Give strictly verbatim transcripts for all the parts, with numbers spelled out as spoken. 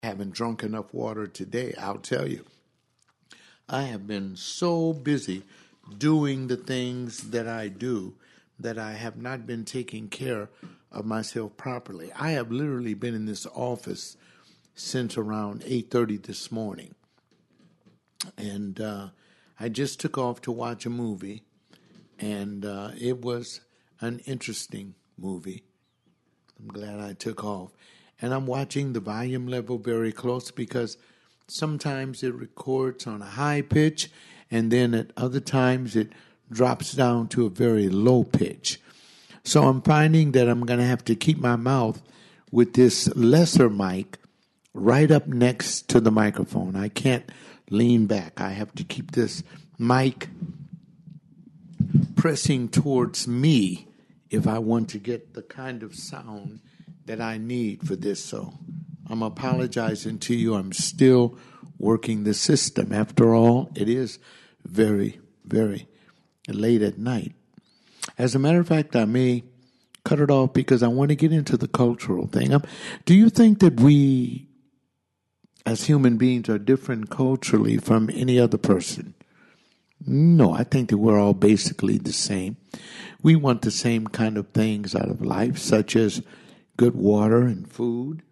Haven't drunk enough water today, I'll tell you. I have been so busy doing the things that I do that I have not been taking care of myself properly. I have literally been in this office since around eight thirty this morning. And uh, I just took off to watch a movie, and uh, it was an interesting movie. I'm glad I took off. And I'm watching the volume level very close because sometimes it records on a high pitch, and then at other times it drops down to a very low pitch. So I'm finding that I'm going to have to keep my mouth with this lesser mic right up next to the microphone. I can't lean back. I have to keep this mic pressing towards me if I want to get the kind of sound that I need for this. So I'm apologizing to you. I'm still working the system. After all, it is very, very late at night. As a matter of fact, I may cut it off because I want to get into the cultural thing. Um, do you think that we, as human beings, are different culturally from any other person? No, I think that we're all basically the same. We want the same kind of things out of life, such as good water and food.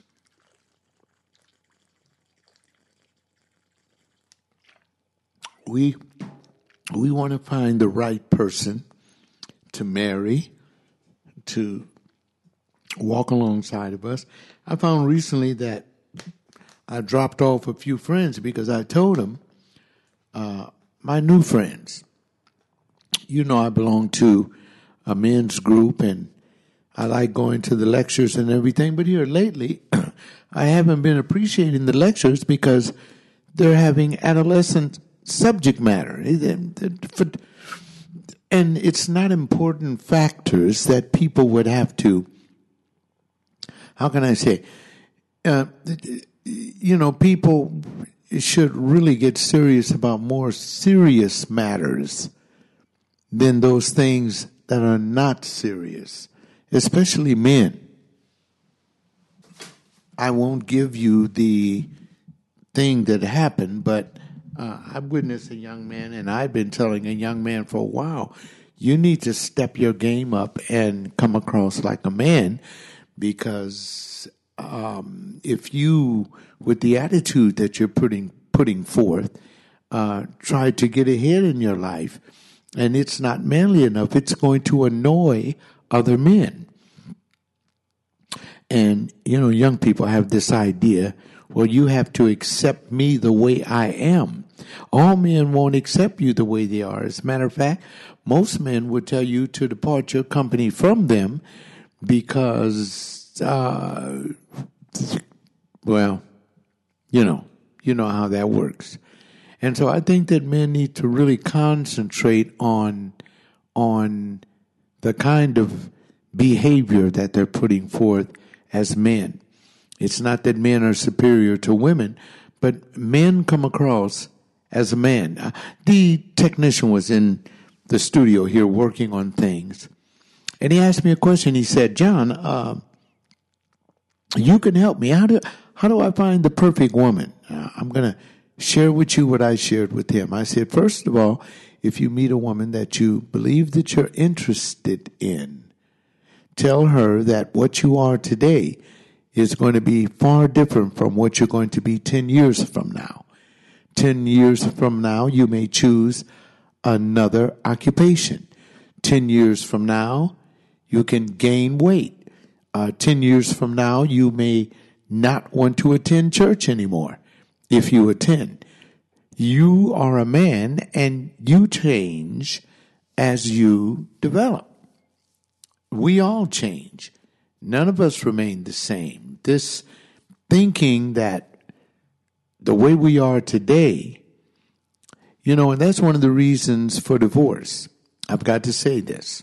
We we want to find the right person to marry, to walk alongside of us. I found recently that I dropped off a few friends because I told them, uh, my new friends, you know I belong to a men's group and I like going to the lectures and everything, but here lately, I haven't been appreciating the lectures because they're having adolescent subject matter. And it's not important factors that people would have to, how can I say, uh, you know, people should really get serious about more serious matters than those things that are not serious. Especially men. I won't give you the thing that happened, but uh, I witnessed a young man, and I've been telling a young man for a while, you need to step your game up and come across like a man, because um, if you, with the attitude that you're putting putting forth, uh, try to get ahead in your life, and it's not manly enough, it's going to annoy other men. And, you know, young people have this idea, well, you have to accept me the way I am. All men won't accept you the way they are. As a matter of fact, most men would tell you to depart your company from them because, uh, well, you know, you know how that works. And so I think that men need to really concentrate on, on the kind of behavior that they're putting forth as men. It's not that men are superior to women, but men come across as a man. Uh, the technician was in the studio here working on things, and he asked me a question. He said, John, uh, you can help me. How do, how do I find the perfect woman? Uh, I'm going to share with you what I shared with him. I said, first of all, if you meet a woman that you believe that you're interested in, tell her that what you are today is going to be far different from what you're going to be ten years from now. ten years from now, you may choose another occupation. ten years from now, you can gain weight. Uh, ten years from now, you may not want to attend church anymore if you attend. You are a man and you change as you develop. We all change. None of us remain the same. This thinking that the way we are today, you know, and that's one of the reasons for divorce. I've got to say this.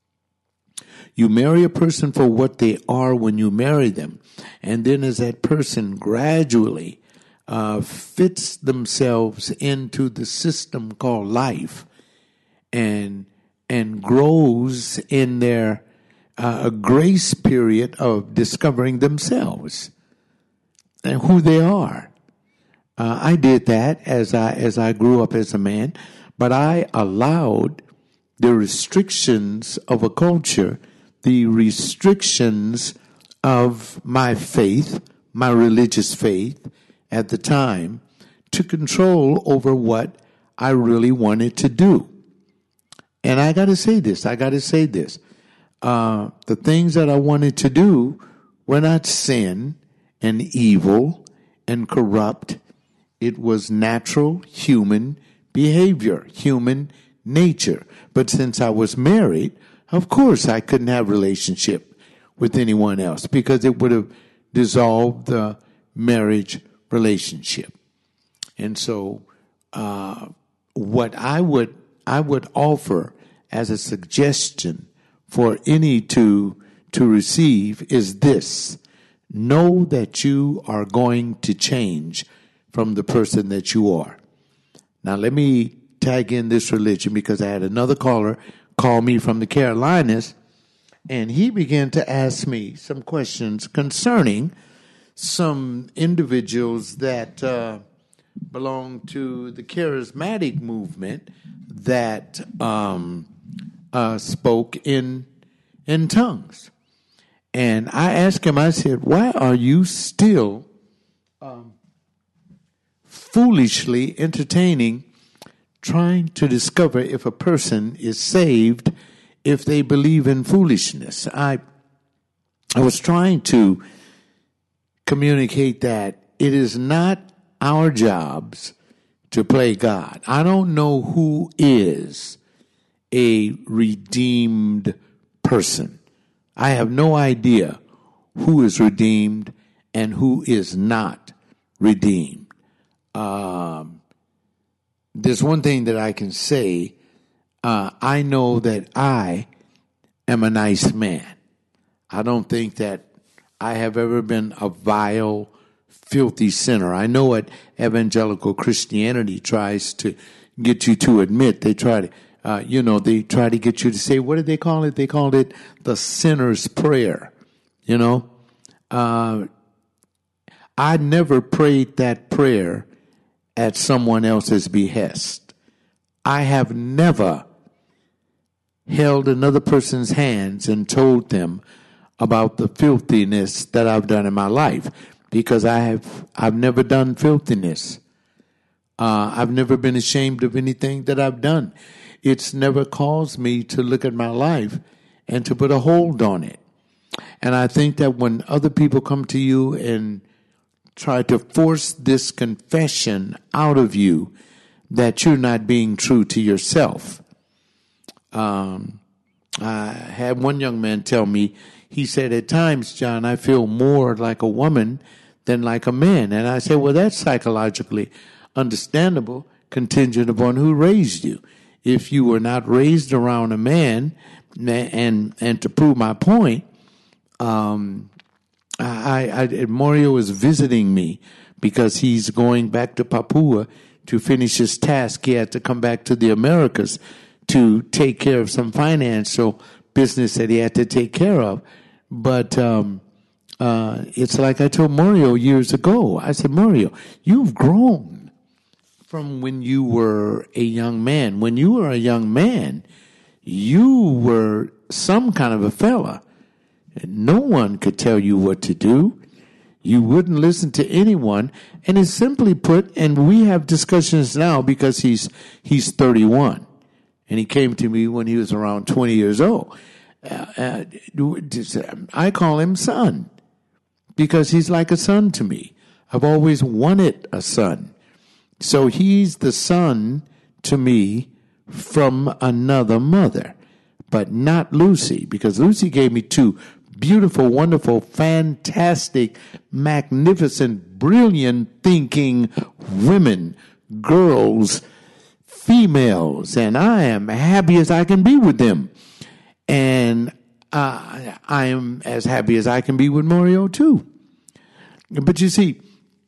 You marry a person for what they are when you marry them. And then as that person gradually uh, fits themselves into the system called life and and grows in their uh, grace period of discovering themselves. and who they are. Uh, I did that as I as I grew up as a man, but I allowed the restrictions of a culture, the restrictions of my faith, my religious faith at the time, to control over what I really wanted to do. And I got to say this, I got to say this. Uh, the things that I wanted to do were not sin and evil and corrupt. It was natural human behavior, human nature. But since I was married, of course I couldn't have a relationship with anyone else because it would have dissolved the marriage relationship. And so uh, what I would I would offer as a suggestion for any to to receive is this: know that you are going to change from the person that you are. Now let me tag in this religion because I had another caller call me from the Carolinas, and he began to ask me some questions concerning some individuals that uh, belong to the charismatic movement that um, uh, spoke in in tongues. And I asked him, I said, why are you still um, foolishly entertaining trying to discover if a person is saved if they believe in foolishness? I I was trying to communicate that it is not our jobs to play God. I don't know who is a redeemed person. I have no idea who is redeemed and who is not redeemed. Um, there's one thing that I can say. Uh, I know that I am a nice man. I don't think that I have ever been a vile, filthy sinner. I know what evangelical Christianity tries to get you to admit. They try to, uh, you know, they try to get you to say, what did they call it? They called it the sinner's prayer. You know, uh, I never prayed that prayer at someone else's behest. I have never held another person's hands and told them about the filthiness that I've done in my life, because I have I've never done filthiness. Uh, I've never been ashamed of anything that I've done. It's never caused me to look at my life and to put a hold on it. And I think that when other people come to you and try to force this confession out of you, that you're not being true to yourself. Um, I had one young man tell me, he said, at times, John, I feel more like a woman than like a man. And I said, well, that's psychologically understandable, contingent upon who raised you. If you were not raised around a man, and and to prove my point, um, I, I Mario is visiting me because he's going back to Papua to finish his task. He had to come back to the Americas to take care of some financial business that he had to take care of. But um, uh, it's like I told Mario years ago. I said, Mario, you've grown from when you were a young man. When you were a young man, you were some kind of a fella. No one could tell you what to do. You wouldn't listen to anyone. And it's simply put, and we have discussions now because he's he's thirty-one. And he came to me when he was around twenty years old. Uh, uh, I call him son because he's like a son to me. I've always wanted a son. So he's the son to me from another mother, but not Lucy, because Lucy gave me two beautiful, wonderful, fantastic, magnificent, brilliant thinking women, girls, females, and I am happy as I can be with them. And uh, I am as happy as I can be with Mario too. But you see,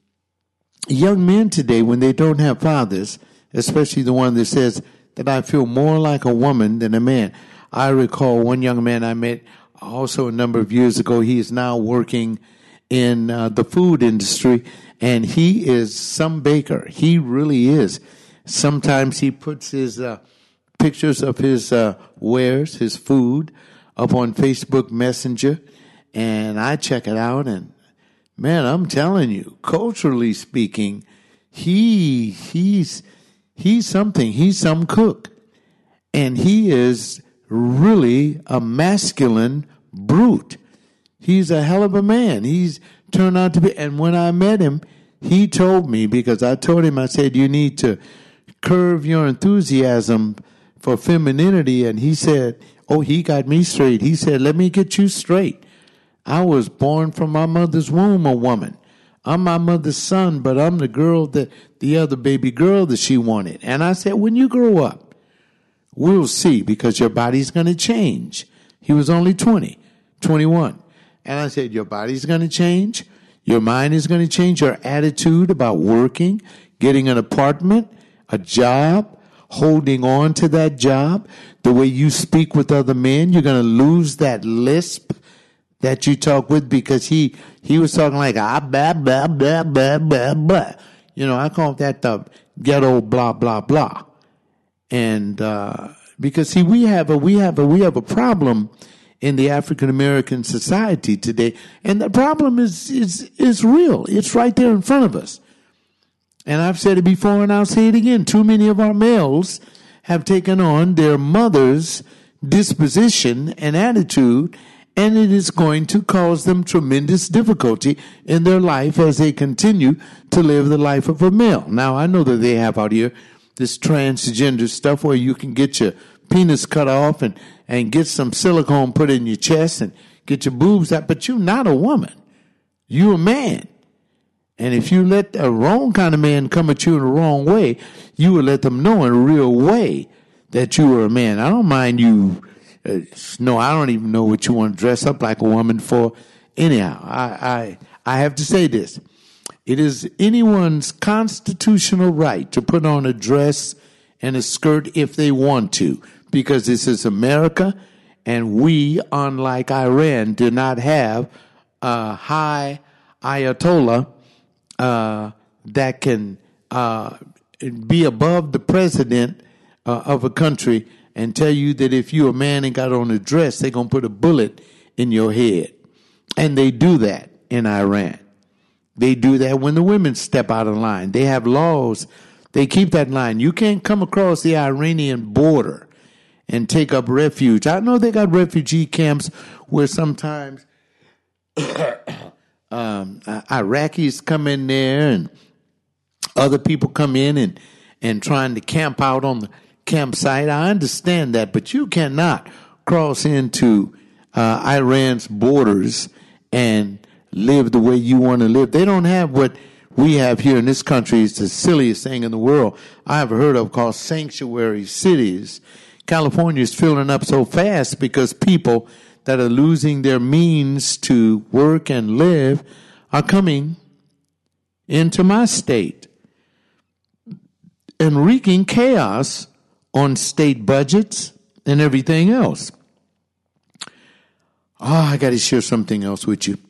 young men today, when they don't have fathers, especially the one that says that I feel more like a woman than a man. I recall one young man I met also a number of years ago. He is now working in uh, the food industry, and he is some baker. He really is. Sometimes he puts his uh, pictures of his uh, wares, his food, up on Facebook Messenger, and I check it out, and man, I'm telling you, culturally speaking, he he's he's something. He's some cook, and he is really a masculine brute. He's a hell of a man. He's turned out to be. And when I met him, he told me, because I told him, I said, you need to curve your enthusiasm for femininity. And he said, oh, he got me straight. He said, let me get you straight. I was born from my mother's womb a woman. I'm my mother's son, but I'm the girl that, the other baby girl that she wanted. And I said, when you grow up, we'll see, because your body's going to change. He was only twenty, twenty-one. And I said, your body's going to change. Your mind is going to change. Your attitude about working, getting an apartment, a job, holding on to that job, the way you speak with other men, you're going to lose that lisp that you talk with, because he, he was talking like, ah, blah, blah, blah, blah, blah, blah. You know, I call that the ghetto blah, blah, blah. And, uh, because see, we have a, we have a, we have a problem in the African American society today. And the problem is, is, is real. It's right there in front of us. And I've said it before and I'll say it again. Too many of our males have taken on their mother's disposition and attitude, and it is going to cause them tremendous difficulty in their life as they continue to live the life of a male. Now, I know that they have out here this transgender stuff where you can get your penis cut off and, and get some silicone put in your chest and get your boobs out, but you're not a woman. You're a man. And if you let a wrong kind of man come at you in the wrong way, you will let them know in a real way that you are a man. I don't mind you. Uh, no, I don't even know what you want to dress up like a woman for. Anyhow, I, I, I have to say this. It is anyone's constitutional right to put on a dress and a skirt if they want to, because this is America, and we, unlike Iran, do not have a high Ayatollah uh, that can uh, be above the president uh, of a country and tell you that if you're a man and got on a dress, they're going to put a bullet in your head. And they do that in Iran. They do that when the women step out of line. They have laws. They keep that line. You can't come across the Iranian border and take up refuge. I know they got refugee camps where sometimes um, Iraqis come in there and other people come in and, and trying to camp out on the campsite. I understand that, but you cannot cross into uh, Iran's borders and live the way you want to live. They don't have what we have here in this country. It's the silliest thing in the world I've heard of, called sanctuary cities. California is filling up so fast because people that are losing their means to work and live are coming into my state and wreaking chaos on state budgets and everything else. Oh, I got to share something else with you.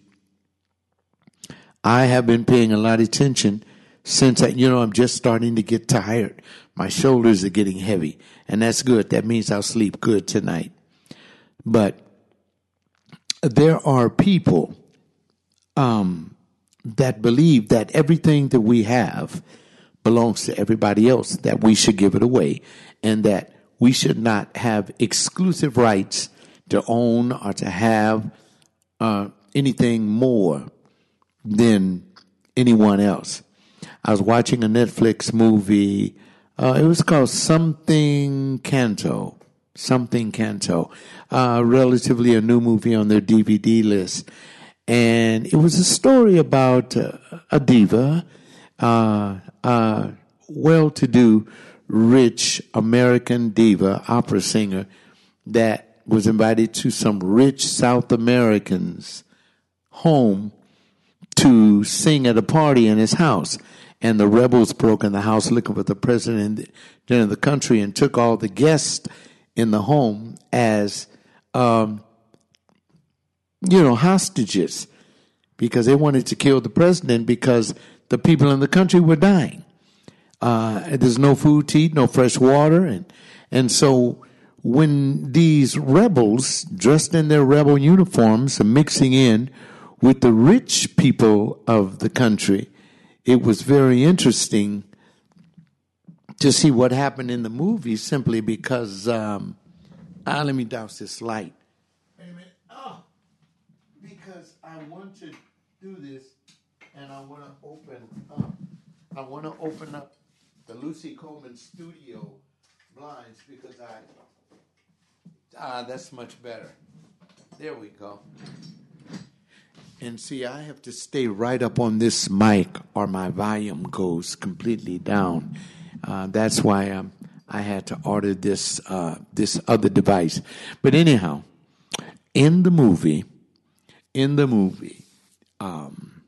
I have been paying a lot of attention since, I, you know, I'm just starting to get tired. My shoulders are getting heavy, and that's good. That means I'll sleep good tonight. But there are people um, that believe that everything that we have belongs to everybody else, that we should give it away, and that we should not have exclusive rights to own or to have uh, anything more than anyone else. I was watching a Netflix movie. Uh, it was called Something Canto. Something Canto. Uh, relatively a new movie on their D V D list. And it was a story about uh, a diva, uh, uh, well-to-do, rich American diva, opera singer, that was invited to some rich South Americans' home to sing at a party in his house. And the rebels broke in the house looking for the president of the country and took all the guests in the home as, um, you know, hostages, because they wanted to kill the president because the people in the country were dying. Uh, there's no food to eat, no fresh water. And, and so when these rebels dressed in their rebel uniforms are mixing in with the rich people of the country, it was very interesting to see what happened in the movie simply because, um, ah, let me douse this light. Wait a minute. Oh, because I want to do this and I want to open up, I want to open up the Lucy Coleman studio blinds because I, ah, that's much better. There we go. And see, I have to stay right up on this mic or my volume goes completely down. Uh, that's why I'm, I had to order this uh, this other device. But anyhow, in the movie, in the movie, um,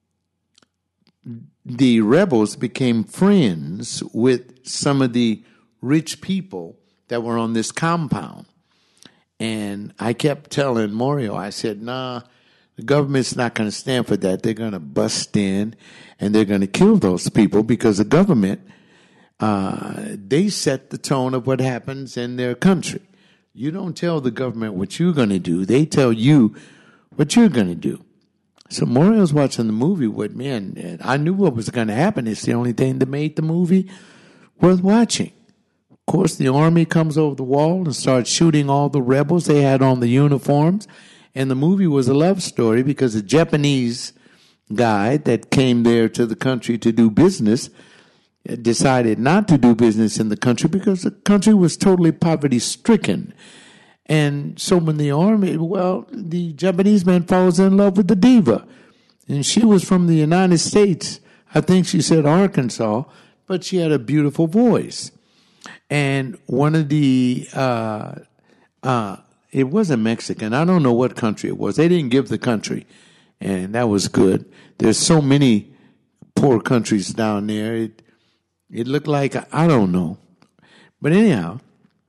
the rebels became friends with some of the rich people that were on this compound. And I kept telling Mario, I said, nah, the government's not going to stand for that. They're going to bust in and they're going to kill those people because the government, uh, they set the tone of what happens in their country. You don't tell the government what you're going to do. They tell you what you're going to do. So Mario's watching the movie with me, and, and I knew what was going to happen. It's the only thing that made the movie worth watching. Of course, the army comes over the wall and starts shooting all the rebels. They had on the uniforms. And the movie was a love story because a Japanese guy that came there to the country to do business decided not to do business in the country because the country was totally poverty-stricken. And so when the army, well, the Japanese man falls in love with the diva. And she was from the United States. I think she said Arkansas, but she had a beautiful voice. And one of the, uh, uh, it wasn't Mexican. I don't know what country it was. They didn't give the country. And that was good. There's so many poor countries down there. It, it looked like, I don't know. But anyhow,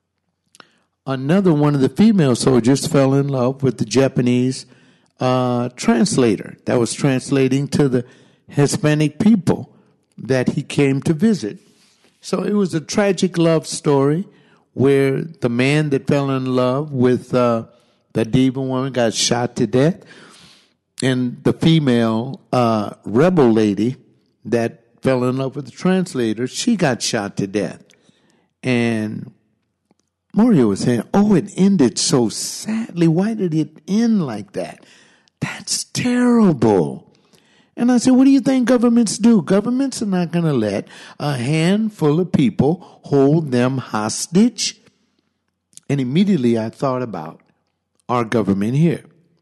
another one of the female soldiers fell in love with the Japanese uh, translator that was translating to the Hispanic people that he came to visit. So it was a tragic love story where the man that fell in love with uh, the diva woman got shot to death, and the female uh, rebel lady that fell in love with the translator, she got shot to death. And Mario was saying, oh, it ended so sadly. Why did it end like that? That's terrible. And I said, what do you think governments do? Governments are not going to let a handful of people hold them hostage. And immediately I thought about our government here.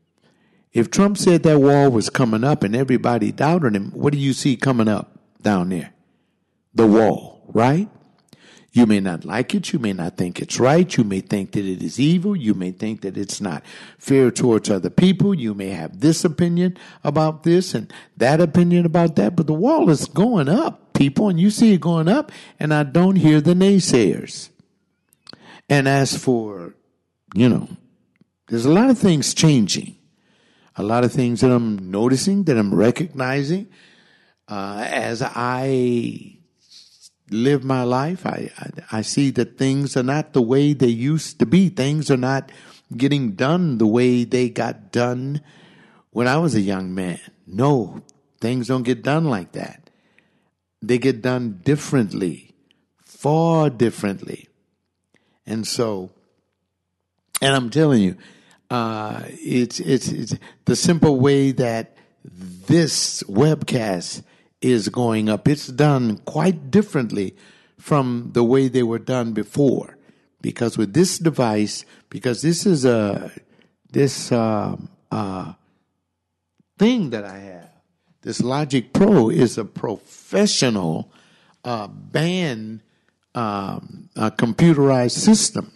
If Trump said that wall was coming up and everybody doubted him, what do you see coming up down there? The wall, right? You may not like it. You may not think it's right. You may think that it is evil. You may think that it's not fair towards other people. You may have this opinion about this and that opinion about that. But the wall is going up, people, and you see it going up, and I don't hear the naysayers. And as for, you know, there's a lot of things changing. A lot of things that I'm noticing, that I'm recognizing uh, as I live my life. I, I I see that things are not the way they used to be. Things are not getting done the way they got done when I was a young man. No, things don't get done like that. They get done differently, far differently. And so, and I'm telling you, uh, it's, it's, it's the simple way that this webcast is going up. It's done quite differently from the way they were done before. Because with this device, because this is a, this, uh, uh, thing that I have, this Logic Pro is a professional, uh, band, um, a computerized system.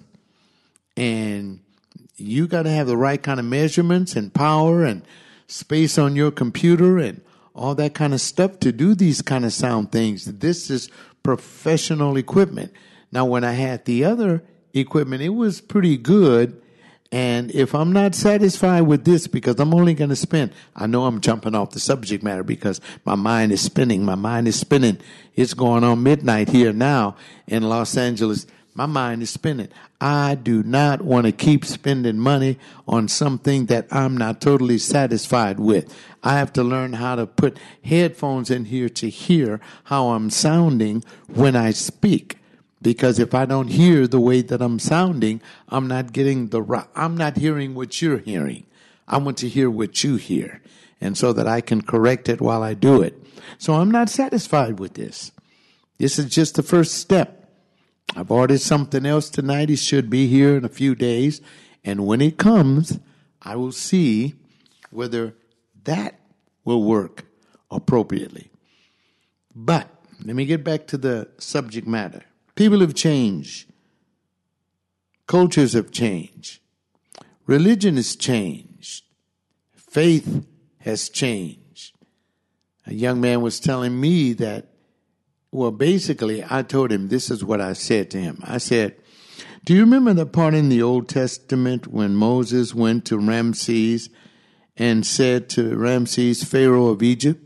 And you got to have the right kind of measurements and power and space on your computer and all that kind of stuff to do these kind of sound things. This is professional equipment. Now, when I had the other equipment, it was pretty good, And if I'm not satisfied with this, because I'm only going to spend, I know I'm jumping off the subject matter because my mind is spinning. My mind is spinning. It's going on midnight here now in Los Angeles. My mind is spinning. I do not want to keep spending money on something that I'm not totally satisfied with. I have to learn how to put headphones in here to hear how I'm sounding when I speak. Because if I don't hear the way that I'm sounding, I'm not getting the right, I'm not hearing what you're hearing. I want to hear what you hear. And so that I can correct it while I do it. So I'm not satisfied with this. This is just the first step. I've ordered something else tonight. It should be here in a few days. And when it comes, I will see whether that will work appropriately. But let me get back to the subject matter. People have changed. Cultures have changed. Religion has changed. Faith has changed. A young man was telling me that, well, basically, I told him, this is what I said to him. I said, do you remember the part in the Old Testament when Moses went to Ramses and said to Ramses, Pharaoh of Egypt,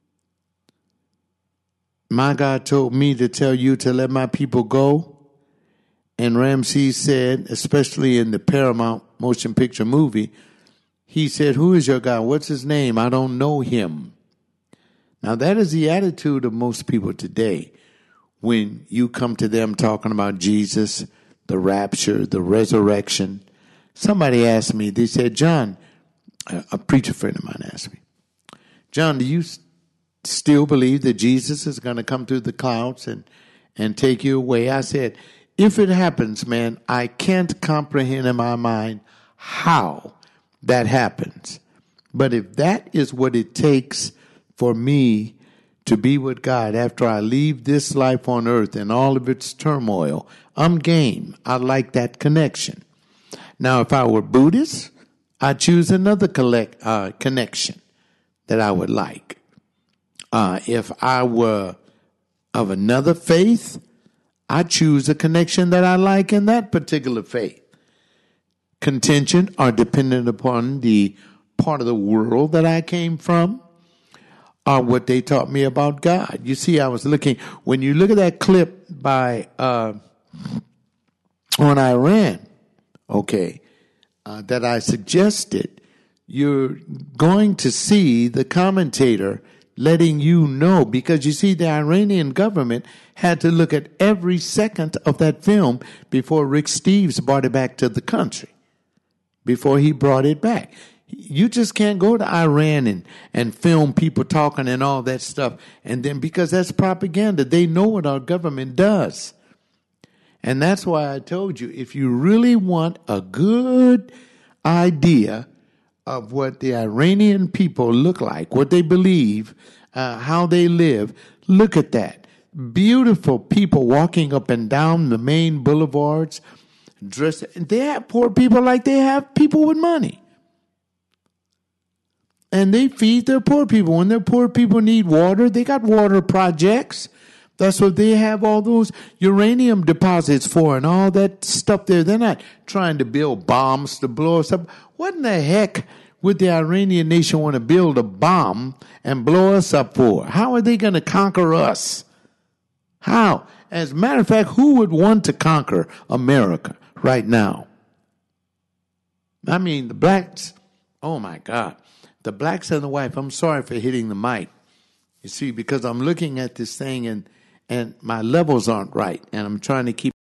my God told me to tell you to let my people go. And Ramses said, especially in the Paramount motion picture movie, he said, who is your God? What's his name? I don't know him. Now that is the attitude of most people today. When you come to them talking about Jesus, the rapture, the resurrection. Somebody asked me, they said, John, a preacher friend of mine asked me, John, do you still believe that Jesus is going to come through the clouds and, and take you away? I said, if it happens, man, I can't comprehend in my mind how that happens. But if that is what it takes for me to be with God after I leave this life on earth and all of its turmoil, I'm game. I like that connection. Now, if I were Buddhist, I'd choose another collect, uh, connection that I would like. Uh, if I were of another faith, I choose a connection that I like in that particular faith. Contention are dependent upon the part of the world that I came from or what they taught me about God. You see, I was looking, when you look at that clip by, uh, on Iran, okay, uh, that I suggested, you're going to see the commentator letting you know, because you see, the Iranian government had to look at every second of that film before Rick Steves brought it back to the country, before he brought it back. You just can't go to Iran and, and film people talking and all that stuff. And then, because that's propaganda, they know what our government does. And that's why I told you, if you really want a good idea of what the Iranian people look like, what they believe, uh, how they live, look at that. Beautiful people walking up and down the main boulevards, dressed. They have poor people like they have people with money. And they feed their poor people. When their poor people need water, they got water projects. That's what they have all those uranium deposits for and all that stuff there. They're not trying to build bombs to blow us up. What in the heck would the Iranian nation want to build a bomb and blow us up for? How are they going to conquer us? How? As a matter of fact, who would want to conquer America right now? I mean, the blacks, oh my God. The blacks and the whites, I'm sorry for hitting the mic. You see, because I'm looking at this thing and, and my levels aren't right, and I'm trying to keep